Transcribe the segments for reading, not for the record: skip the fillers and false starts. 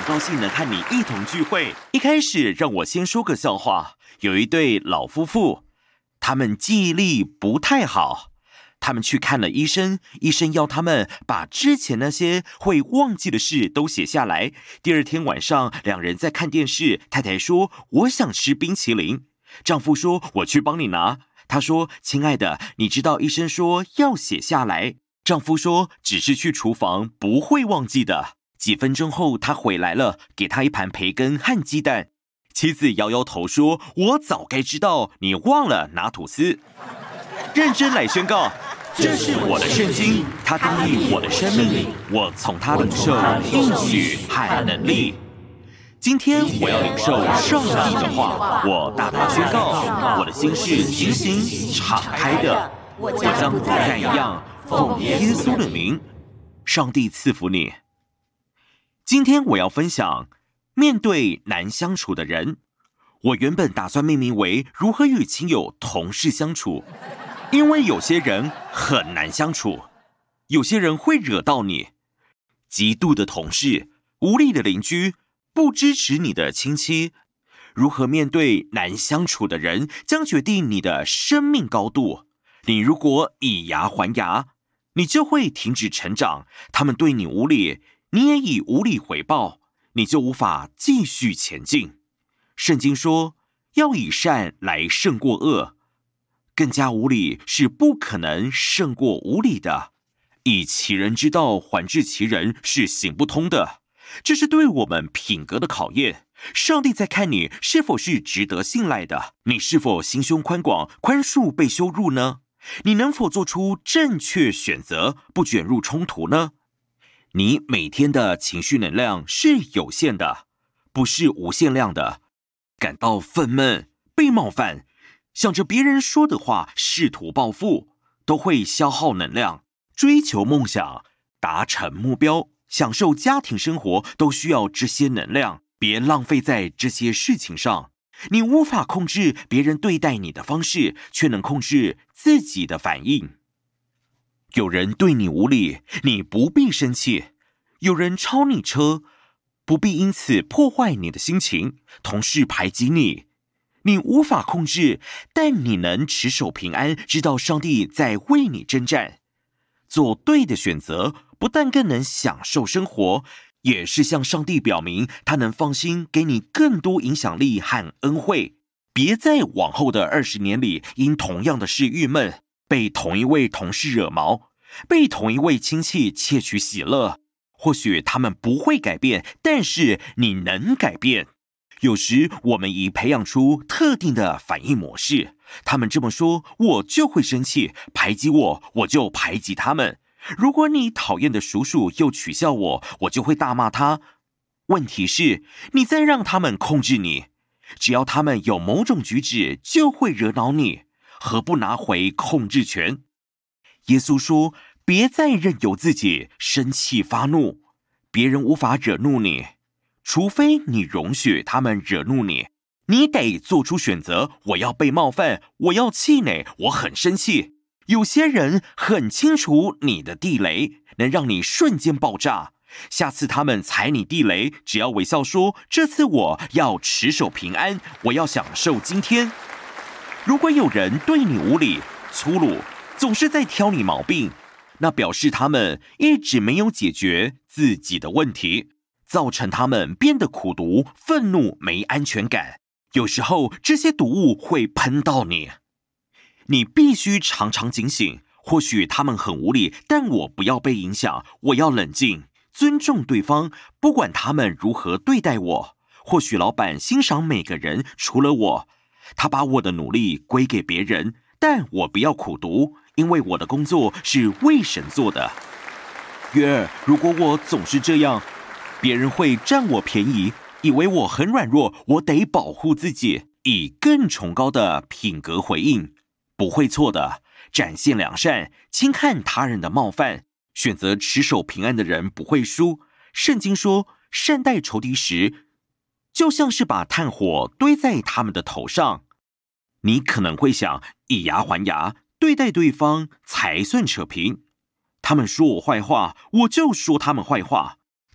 高兴能和你一同聚会。一开始让我先说个笑话，有一对老夫妇，他们记忆力不太好，他们去看了医生，医生要他们把之前那些会忘记的事都写下来。第二天晚上，两人在看电视，太太说我想吃冰淇淋，丈夫说我去帮你拿。他说亲爱的，你知道医生说要写下来。丈夫说只是去厨房，不会忘记的。几分钟后他回来了，给他一盘培根和鸡蛋。妻子摇摇头说我早该知道，你忘了拿吐司。认真来宣告，这是我的圣经，它定义我的生命，我从它领受应许和能力。今天我要领受上帝的话，我大胆宣告，我的心是警醒敞开的，我将不再一样，奉耶稣的名。上帝赐福你。今天我要分享面对难相处的人。我原本打算命名为如何与亲友同事相处，因为有些人很难相处，有些人会惹到你，嫉妒的同事，无理的邻居，不支持你的亲戚。如何面对难相处的人，将决定你的生命高度。你如果以牙还牙，你就会停止成长。他们对你无理，你也以无理回报，你就无法继续前进。圣经说，要以善来胜过恶，更加无理是不可能胜过无理的。以其人之道还治其人是行不通的，这是对我们品格的考验。上帝在看你是否是值得信赖的，你是否心胸宽广，宽恕被羞辱呢？你能否做出正确选择，不卷入冲突呢？你每天的情绪能量是有限的，不是无限量的。感到愤懑、被冒犯，想着别人说的话，试图报复，都会消耗能量。追求梦想、达成目标、享受家庭生活，都需要这些能量，别浪费在这些事情上。你无法控制别人对待你的方式，却能控制自己的反应。有人对你无理，你不必生气；有人超你车，不必因此破坏你的心情。同事排挤你，你无法控制，但你能持守平安，知道上帝在为你征战。做对的选择，不但更能享受生活，也是向上帝表明他能放心给你更多影响力和恩惠。别在往后的20年里因同样的事郁闷，被同一位同事惹毛，被同一位亲戚窃取喜乐。或许他们不会改变，但是你能改变。有时我们已培养出特定的反应模式，他们这么说，我就会生气；排挤我，我就排挤他们。如果你讨厌的叔叔又取笑我，我就会大骂他。问题是，你在让他们控制你，只要他们有某种举止，就会惹恼你，何不拿回控制权？耶稣说，别再任由自己生气发怒，别人无法惹怒你，除非你容许他们惹怒你。你得做出选择，我要被冒犯，我要气馁，我很生气。有些人很清楚你的地雷，能让你瞬间爆炸。下次他们踩你地雷，只要微笑说，这次我要持守平安，我要享受今天。如果有人对你无理、粗鲁，总是在挑你毛病，那表示他们一直没有解决自己的问题，造成他们变得苦毒、愤怒、没安全感。有时候这些毒物会喷到你，你必须常常警醒。或许他们很无理，但我不要被影响，我要冷静，尊重对方，不管他们如何对待我。或许老板欣赏每个人，除了我，他把我的努力归给别人，但我不要苦读，因为我的工作是为神做的。月儿，如果我总是这样，别人会占我便宜，以为我很软弱，我得保护自己，以更崇高的品格回应。不会错的，展现良善，轻看他人的冒犯，选择持守平安的人不会输。圣经说，善待仇敌时，就像是把炭火堆在他们的头上。你可能会想，以牙还牙，对待对方才算扯平。他们说我坏话，我就说他们坏话。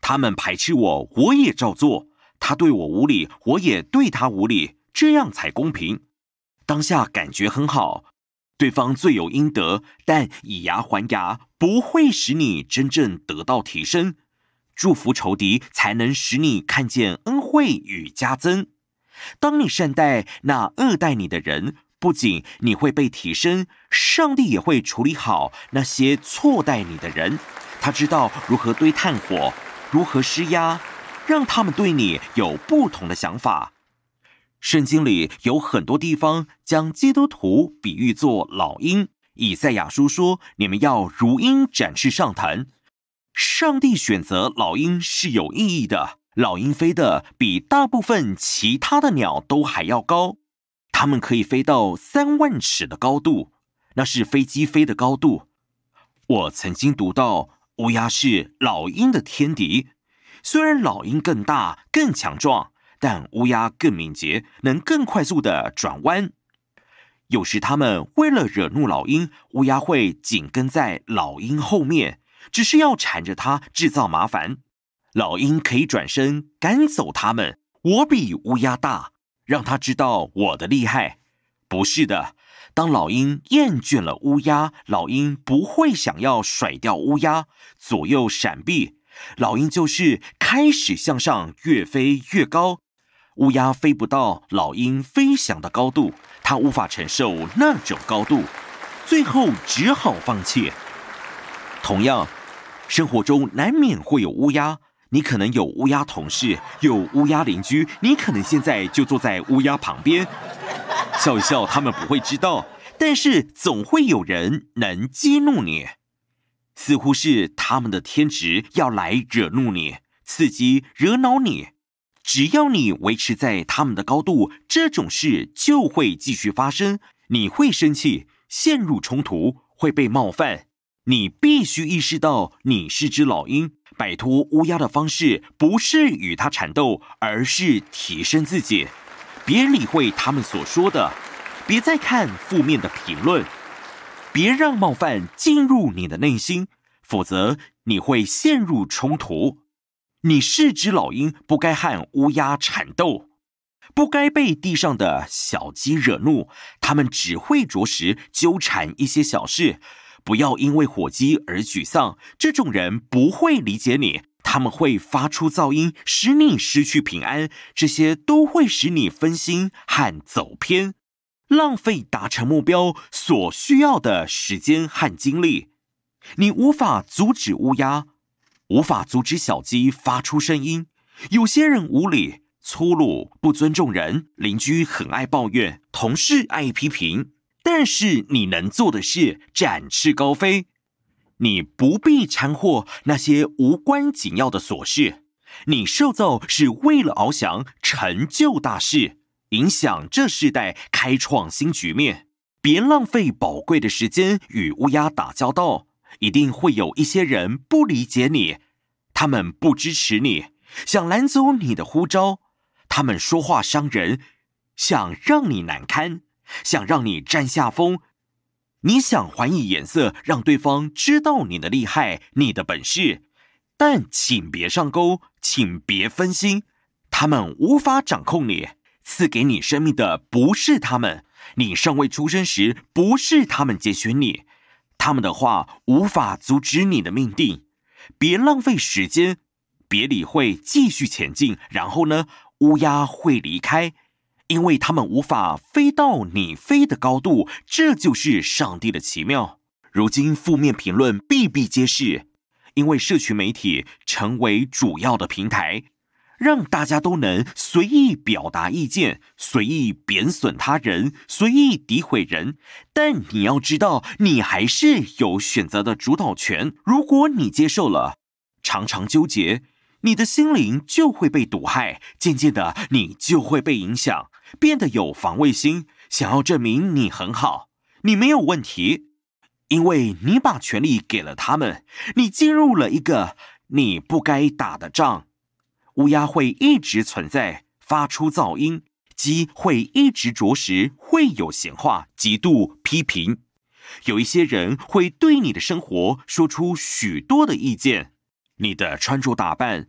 他们排斥我，我也照做；他对我无礼，我也对他无礼，这样才公平。当下感觉很好，对方罪有应得，但以牙还牙不会使你真正得到提升。祝福仇敌，才能使你看见恩惠与加增。当你善待那恶待你的人，不仅你会被提升，上帝也会处理好那些错待你的人。他知道如何堆炭火，如何施压，让他们对你有不同的想法。圣经里有很多地方将基督徒比喻作老鹰，以赛亚书说，你们要如鹰展翅上腾。上帝选择老鹰是有意义的，老鹰飞得比大部分其他的鸟都还要高，它们可以飞到3万尺的高度，那是飞机飞的高度。我曾经读到乌鸦是老鹰的天敌，虽然老鹰更大更强壮，但乌鸦更敏捷，能更快速地转弯。有时他们为了惹怒老鹰，乌鸦会紧跟在老鹰后面，只是要缠着它制造麻烦。老鹰可以转身赶走它们，我比乌鸦大，让它知道我的厉害。不是的，当老鹰厌倦了乌鸦，老鹰不会想要甩掉乌鸦，左右闪避，老鹰就是开始向上越飞越高。乌鸦飞不到老鹰飞翔的高度，它无法承受那种高度，最后只好放弃。同样，生活中难免会有乌鸦，你可能有乌鸦同事，有乌鸦邻居，你可能现在就坐在乌鸦旁边，笑一笑，他们不会知道，但是总会有人能激怒你，似乎是他们的天职要来惹怒你，刺激惹恼你。只要你维持在他们的高度，这种事就会继续发生，你会生气，陷入冲突，会被冒犯。你必须意识到你是只老鹰，摆脱乌鸦的方式不是与它缠斗，而是提升自己。别理会他们所说的，别再看负面的评论，别让冒犯进入你的内心，否则你会陷入冲突。你是只老鹰，不该和乌鸦缠斗，不该被地上的小鸡惹怒，它们只会着实纠缠一些小事。不要因为火鸡而沮丧，这种人不会理解你，他们会发出噪音，使你失去平安，这些都会使你分心和走偏，浪费达成目标所需要的时间和精力。你无法阻止乌鸦，无法阻止小鸡发出声音。有些人无理、粗鲁、不尊重人，邻居很爱抱怨，同事爱批评。但是你能做的是展翅高飞，你不必掺和那些无关紧要的琐事。你受造是为了翱翔，成就大事，影响这世代，开创新局面。别浪费宝贵的时间与乌鸦打交道，一定会有一些人不理解你，他们不支持你，想拦阻你的呼召，他们说话伤人，想让你难堪，想让你占下风。你想还以眼色，让对方知道你的厉害，你的本事，但请别上钩，请别分心，他们无法掌控你，赐给你生命的不是他们，你尚未出生时不是他们拣选你，他们的话无法阻止你的命定。别浪费时间，别理会，继续前进。然后呢，乌鸦会离开，因为他们无法飞到你飞的高度，这就是上帝的奇妙。如今负面评论比比皆是，因为社群媒体成为主要的平台，让大家都能随意表达意见，随意贬损他人，随意诋毁人。但你要知道，你还是有选择的主导权。如果你接受了，常常纠结，你的心灵就会被毒害，渐渐的你就会被影响，变得有防卫心，想要证明你很好，你没有问题，因为你把权力给了他们，你进入了一个你不该打的仗。乌鸦会一直存在，发出噪音，鸡会一直啄食，会有闲话、嫉妒、批评。有一些人会对你的生活说出许多的意见，你的穿着打扮，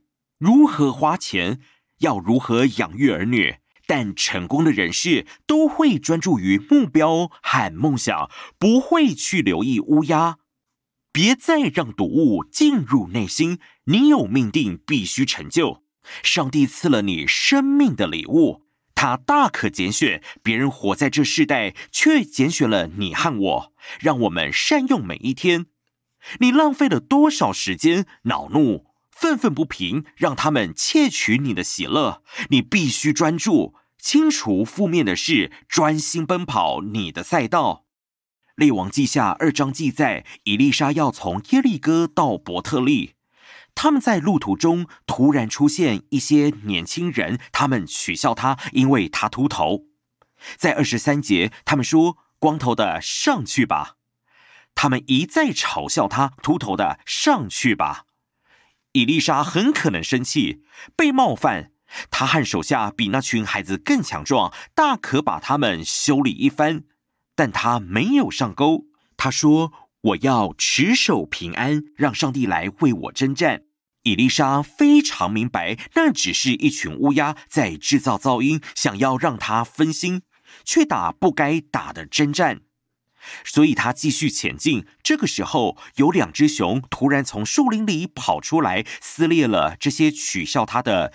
如何花钱，要如何养育儿女。但成功的人士都会专注于目标和梦想，不会去留意乌鸦。别再让毒物进入内心，你有命定必须成就。上帝赐了你生命的礼物，他大可拣选别人活在这世代，却拣选了你和我，让我们善用每一天。你浪费了多少时间恼怒愤愤不平，让他们窃取你的喜乐？你必须专注，清除负面的事，专心奔跑你的赛道。列王记下2章记载，以利沙要从耶利哥到伯特利，他们在路途中突然出现一些年轻人，他们取笑他，因为他秃头。在23节，他们说：“光头的上去吧。”他们一再嘲笑他，秃头的上去吧。以利沙很可能生气，被冒犯。他和手下比那群孩子更强壮，大可把他们修理一番。但他没有上钩。他说：“我要持守平安，让上帝来为我征战。”以利沙非常明白，那只是一群乌鸦在制造噪音，想要让他分心，却打不该打的征战。所以他继续前进。这个时候，有2只熊突然从树林里跑出来，撕裂了这些取笑他的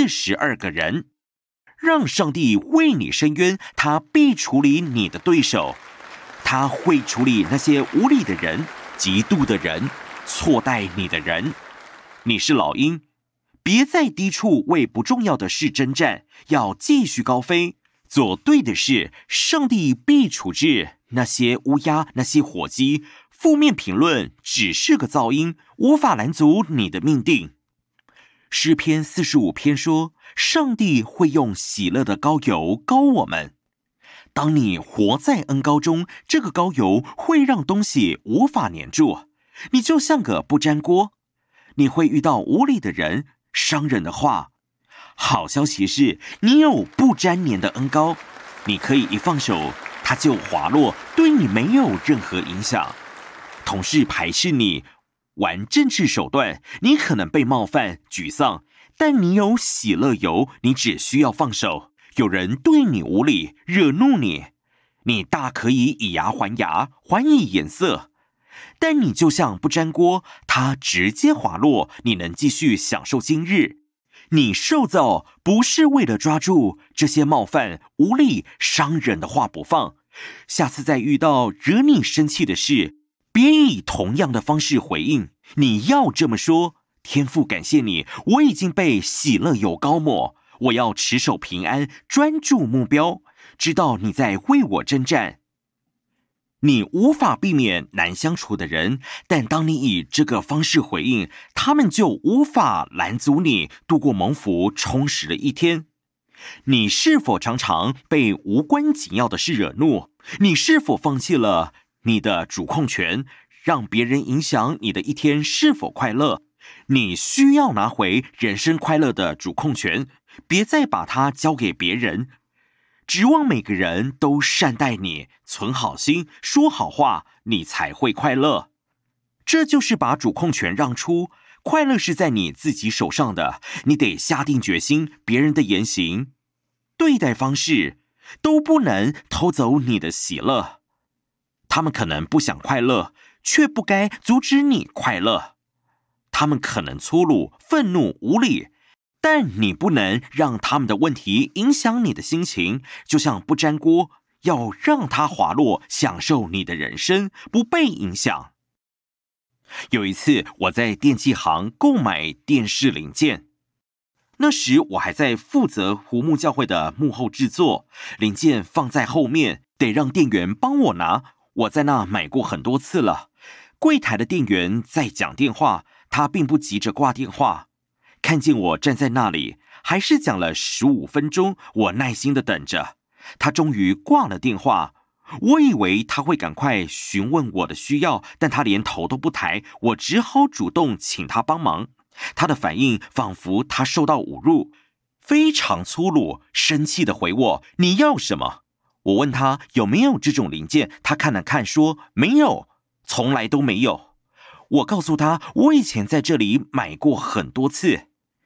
42个人。让上帝为你伸冤，他必处理你的对手，他会处理那些无理的人、嫉妒的人、错待你的人。你是老鹰，别在低处为不重要的事征战，要继续高飞，做对的事。上帝必处置那些乌鸦、那些火鸡。负面评论只是个噪音，无法拦阻你的命定。诗篇45篇说，上帝会用喜乐的膏油膏我们。当你活在恩膏中，这个膏油会让东西无法粘住，你就像个不粘锅。你会遇到无理的人、伤人的话。好消息是，你有不粘黏的恩膏，你可以一放手，它就滑落，对你没有任何影响。同事排斥你，玩政治手段，你可能被冒犯、沮丧，但你有喜乐油，你只需要放手。有人对你无理，惹怒你，你大可以以牙还牙，还以颜色。但你就像不粘锅，它直接滑落，你能继续享受今日。你受造不是为了抓住这些冒犯、无理、伤人的话不放，下次再遇到惹你生气的事，别以同样的方式回应。你要这么说：天父感谢你，我已经被喜乐油膏抹，我要持守平安，专注目标，知道你在为我征战。你无法避免难相处的人，但当你以这个方式回应，他们就无法拦阻你度过蒙福充实的一天。你是否常常被无关紧要的事惹怒？你是否放弃了你的主控权，让别人影响你的一天是否快乐？你需要拿回人生快乐的主控权，别再把它交给别人。指望每个人都善待你，存好心，说好话，你才会快乐。这就是把主控权让出，快乐是在你自己手上的。你得下定决心，别人的言行、对待方式都不能偷走你的喜乐。他们可能不想快乐，却不该阻止你快乐。他们可能粗鲁、愤怒、无理，但你不能让他们的问题影响你的心情，就像不粘锅，要让它滑落，享受你的人生，不被影响。有一次，我在电器行购买电视零件，那时我还在负责湖木教会的幕后制作，零件放在后面，得让店员帮我拿。我在那买过很多次了。柜台的店员在讲电话，他并不急着挂电话。看见我站在那里，还是讲了15分钟，我耐心的等着。他终于挂了电话，我以为他会赶快询问我的需要，但他连头都不抬，我只好主动请他帮忙。他的反应仿佛他受到侮辱，非常粗鲁，生气的回我：“你要什么？”我问他有没有这种零件，他看了看说：“没有，从来都没有。”我告诉他我以前在这里买过很多次。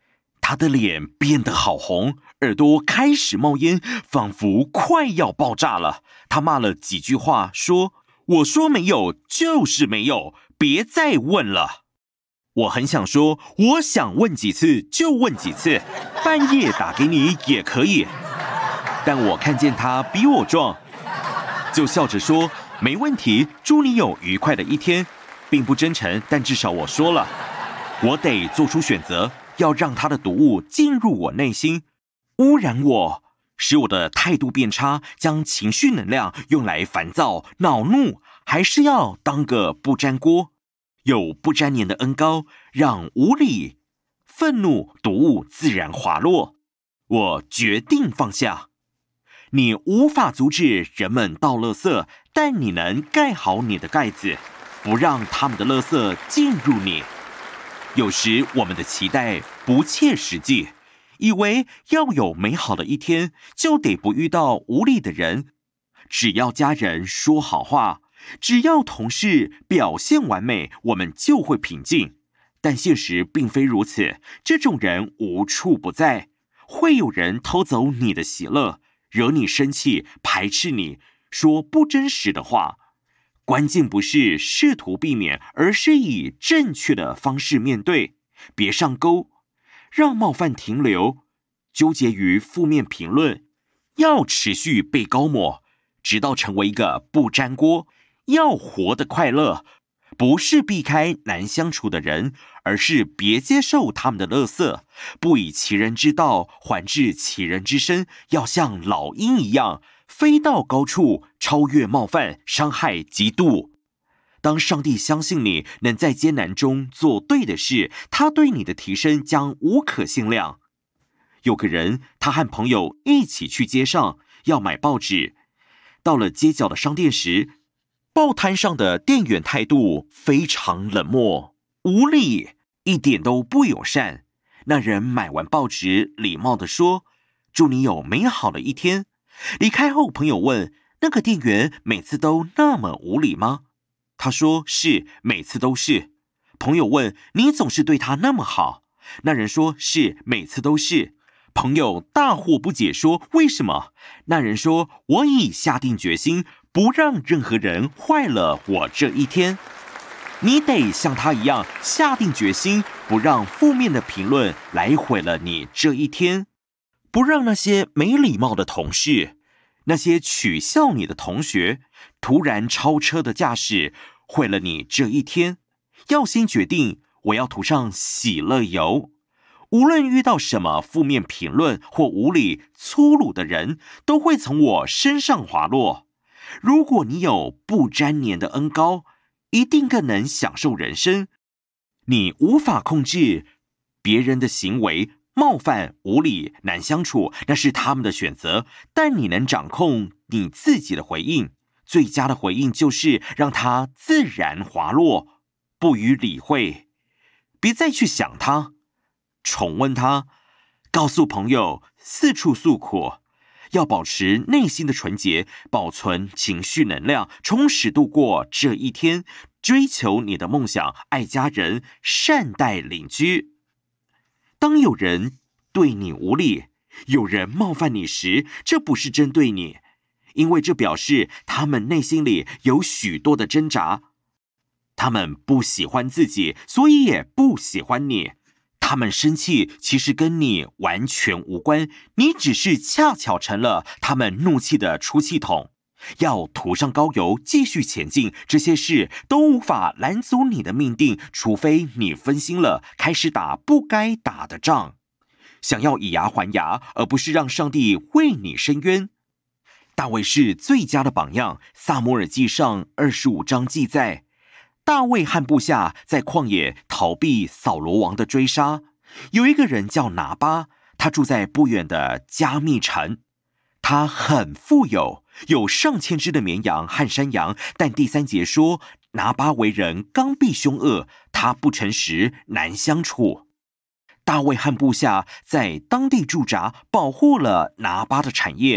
他的脸变得好红，耳朵开始冒烟，仿佛快要爆炸了。他骂了几句话，说：“我说没有就是没有，别再问了。”我很想说，我想问几次就问几次，半夜打给你也可以。但我看见他比我壮，就笑着说：“没问题，祝你有愉快的一天。”并不真诚，但至少我说了。我得做出选择，要让他的毒物进入我内心，污染我，使我的态度变差，将情绪能量用来烦躁、恼怒，还是要当个不粘锅，有不粘黏的恩膏，让无理、愤怒、毒物自然滑落。我决定放下。你无法阻止人们倒垃圾，但你能盖好你的盖子，不让他们的垃圾进入你。有时我们的期待不切实际，以为要有美好的一天，就得不遇到无理的人。只要家人说好话，只要同事表现完美，我们就会平静。但现实并非如此，这种人无处不在，会有人偷走你的喜乐，惹你生气，排斥你，说不真实的话。关键不是试图避免，而是以正确的方式面对，别上钩，让冒犯停留，纠结于负面评论，要持续被高抹，直到成为一个不粘锅。要活得快乐，不是避开难相处的人，而是别接受他们的垃圾，不以其人之道还治其人之身，要像老鹰一样飞到高处，超越冒犯、伤害、嫉妒。当上帝相信你能在艰难中做对的事，他对你的提升将无可限量。有个人，他和朋友一起去街上要买报纸，到了街角的商店时，报摊上的店员态度非常冷漠、无礼，一点都不友善。那人买完报纸，礼貌地说：“祝你有美好的一天。”离开后，朋友问：“那个店员每次都那么无礼吗？”他说：“是，每次都是。”朋友问：“你总是对他那么好？”那人说：“是，每次都是。”朋友大惑不解，说：“为什么？”那人说：“我已下定决心，不让任何人坏了我这一天。”你得像他一样下定决心，不让负面的评论来毁了你这一天，不让那些没礼貌的同事，那些取笑你的同学，突然超车的驾驶毁了你这一天。要先决定，我要涂上喜乐油。无论遇到什么负面评论或无理粗鲁的人，都会从我身上滑落。如果你有不沾黏的恩膏，一定更能享受人生。你无法控制别人的行为，冒犯、无理、难相处，那是他们的选择，但你能掌控你自己的回应。最佳的回应就是让它自然滑落，不予理会，别再去想它，重温它，告诉朋友，四处诉苦。要保持内心的纯洁，保存情绪能量，充实度过这一天，追求你的梦想，爱家人，善待邻居。当有人对你无礼，有人冒犯你时，这不是针对你，因为这表示他们内心里有许多的挣扎。他们不喜欢自己，所以也不喜欢你。他们生气其实跟你完全无关，你只是恰巧成了他们怒气的出气筒。要涂上膏油继续前进，这些事都无法拦阻你的命定，除非你分心了，开始打不该打的仗。想要以牙还牙，而不是让上帝为你伸冤。大卫是最佳的榜样，撒母耳记上25章记载，大卫和部下在旷野逃避扫罗王的追杀。有一个人叫拿巴，他住在不远的加密城。他很富有，有上千只的绵羊和山羊。但第3节说，拿巴为人刚愎凶恶，他不诚实，难相处。大卫和部下在当地驻扎，保护了拿巴的产业。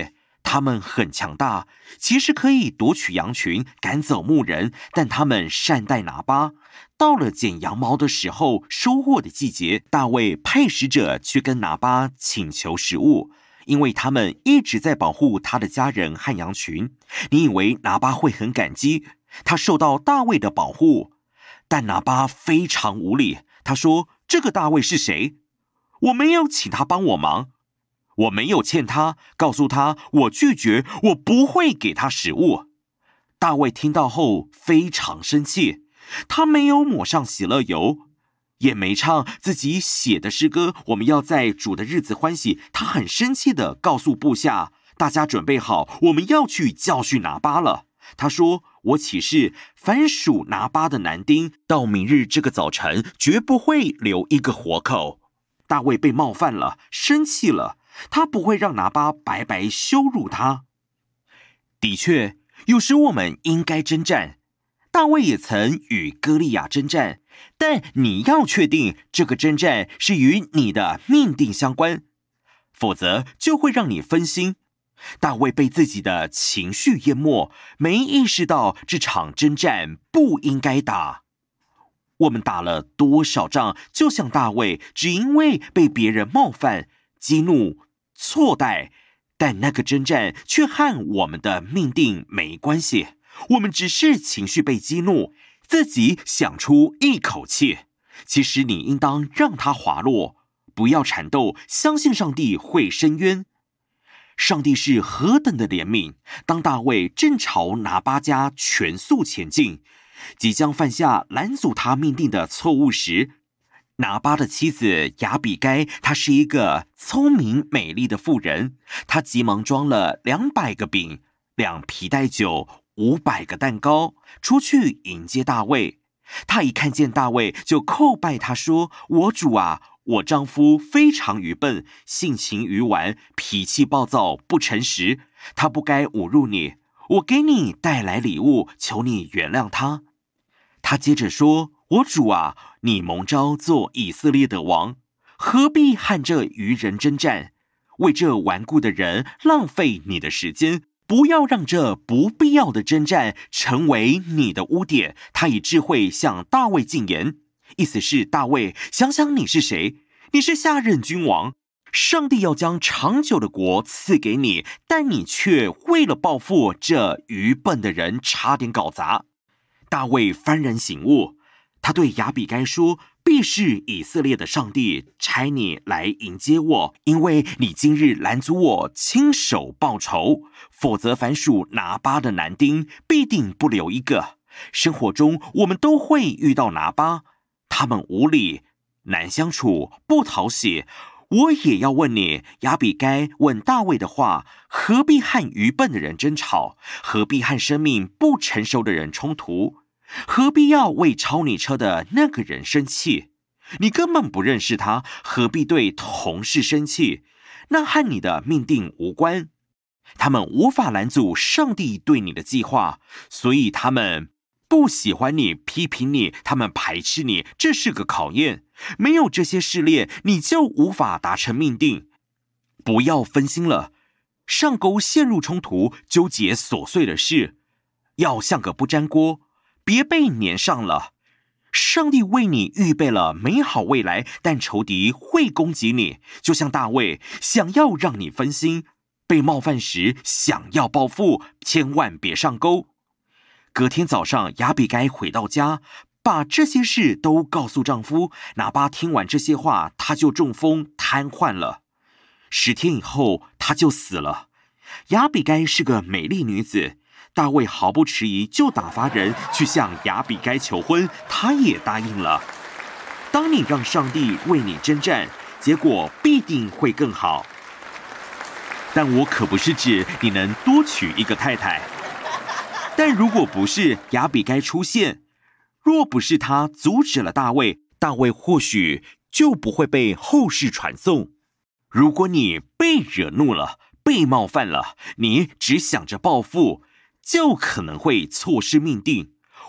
他们很强大，其实可以夺取羊群，赶走牧人，但他们善待拿巴。到了剪羊毛的时候，收获的季节，大卫派使者去跟拿巴请求食物，因为他们一直在保护他的家人和羊群。你以为拿巴会很感激？他受到大卫的保护，但拿巴非常无理。他说：“这个大卫是谁？我没有请他帮我忙，我没有欠他，告诉他我拒绝，我不会给他食物。”大卫听到后非常生气，他没有抹上喜乐油，也没唱自己写的诗歌，我们要在主的日子欢喜。他很生气地告诉部下，大家准备好，我们要去教训拿巴了。他说：“我起誓，凡属拿巴的男丁，到明日这个早晨，绝不会留一个活口。”大卫被冒犯了，生气了，他不会让拿巴白白羞辱他。的确，有时我们应该征战。大卫也曾与歌利亚征战，但你要确定这个征战是与你的命定相关，否则就会让你分心。大卫被自己的情绪淹没，没意识到这场征战不应该打。我们打了多少仗，就像大卫，只因为被别人冒犯、激怒、错待，但那个征战却和我们的命定没关系。我们只是情绪被激怒，自己想出一口气。其实你应当让它滑落，不要缠斗，相信上帝会伸冤。上帝是何等的怜悯！当大卫正朝拿巴家全速前进，即将犯下拦阻他命定的错误时，拿巴的妻子亚比该，她是一个聪明美丽的妇人，她急忙装了200个饼、2皮带酒、500个蛋糕，出去迎接大卫。她一看见大卫，就叩拜他说：“我主啊，我丈夫非常愚笨，性情愚顽，脾气暴躁，不诚实。他不该侮辱你，我给你带来礼物，求你原谅他。”他接着说：“我主啊，你蒙召做以色列的王，何必和这愚人征战？为这顽固的人浪费你的时间，不要让这不必要的征战成为你的污点。”他以智慧向大卫进言，意思是：大卫，想想你是谁？你是下任君王，上帝要将长久的国赐给你，但你却为了报复这愚笨的人，差点搞砸。大卫幡然醒悟，他对亚比该说：“必是以色列的上帝差你来迎接我，因为你今日拦阻我亲手报仇，否则凡属拿巴的男丁必定不留一个。”生活中我们都会遇到拿巴，他们无理、难相处、不讨喜。我也要问你，亚比该问大卫的话，何必和愚笨的人争吵？何必和生命不成熟的人冲突？何必要为超你车的那个人生气？你根本不认识他，何必对同事生气？那和你的命定无关。他们无法拦阻上帝对你的计划，所以他们不喜欢你，批评你，他们排斥你，这是个考验。没有这些试炼，你就无法达成命定。不要分心了，上钩陷入冲突，纠结琐碎的事，要像个不粘锅，别被粘上了。上帝为你预备了美好未来，但仇敌会攻击你，就像大卫想要让你分心，被冒犯时想要报复，千万别上钩。隔天早上，亚比该回到家，把这些事都告诉丈夫。拿巴听完这些话，他就中风瘫痪了。10天以后，他就死了。亚比该是个美丽女子，大卫毫不迟疑就打发人去向亚比该求婚，她也答应了。当你让上帝为你征战，结果必定会更好。但我可不是指你能多娶一个太太。但如果不是亚比该出现，若不是他阻止了大卫，大卫或许就不会被后世传颂。如果你被惹怒了，被冒犯了，你只想着报复，就可能会错失命定。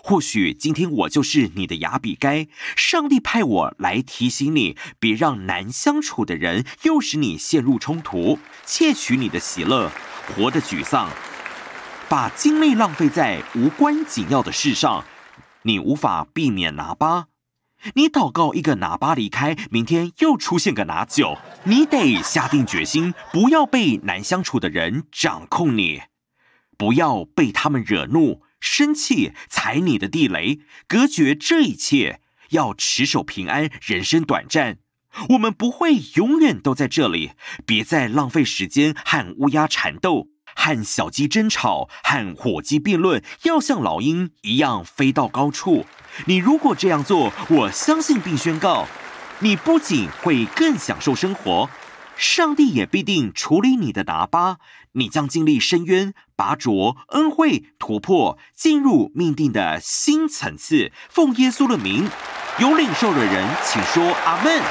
或许今天我就是你的亚比该，上帝派我来提醒你，别让难相处的人诱使你陷入冲突，窃取你的喜乐，活得沮丧，把精力浪费在无关紧要的事上。你无法避免拿巴，你祷告一个拿巴离开，明天又出现个拿9，你得下定决心，不要被难相处的人掌控你，不要被他们惹怒、生气、踩你的地雷，隔绝这一切，要持守平安。人生短暂，我们不会永远都在这里，别再浪费时间和乌鸦缠斗，和小鸡争吵，和火鸡辩论，要像老鹰一样飞到高处。你如果这样做，我相信并宣告，你不仅会更享受生活，上帝也必定处理你的拿巴。你将经历深渊、拔擢、恩惠、突破，进入命定的新层次。奉耶稣的名，有领受的人请说阿们。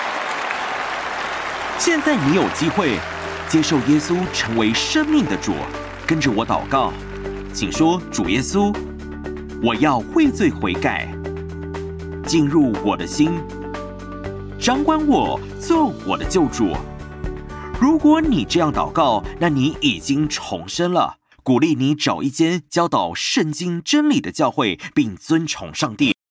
现在你有机会接受耶稣成为生命的主，跟着我祷告，请说：主耶稣，我要畏罪悔改，进入我的心，掌管我，做我的救主。如果你这样祷告，那你已经重生了。鼓励你找一间教导圣经真理的教会，并尊崇上帝。